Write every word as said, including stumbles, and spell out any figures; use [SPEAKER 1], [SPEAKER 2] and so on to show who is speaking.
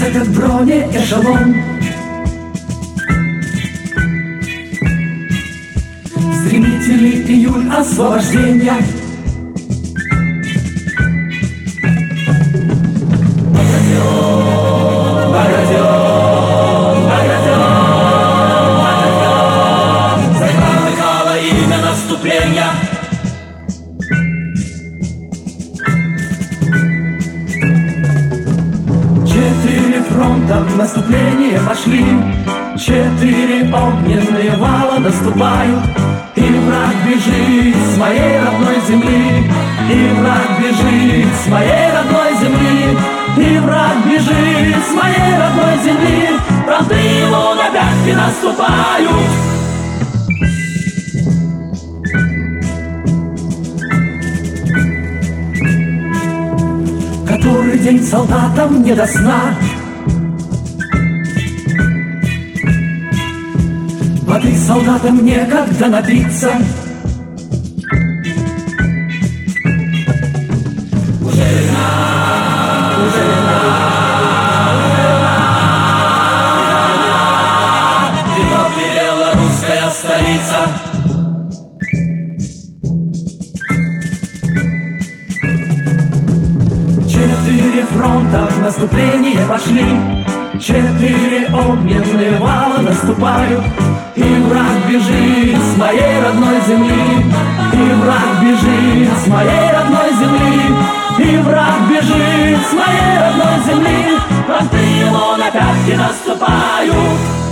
[SPEAKER 1] этот бронеэшелон. Стремительный июль освобождения. Багратион, Багратион, Багратион, загромыхало имя наступления. Четыре фронта в наступление пошли, четыре огненные вала наступают, и враг бежит с моей родной земли, и враг бежит с моей родной земли, и враг бежит с моей родной земли. Фронты ему на пятки наступают. Который день солдатам не до сна, воды солдатам некогда напиться. Уже вина, уже вина, вино перела русская столица. Четыре фронта в наступление пошли, четыре огненные вала наступают, и враг бежит с моей родной земли, и враг бежит с моей родной земли, и враг бежит с моей родной земли. Фронты ему на пятки наступают.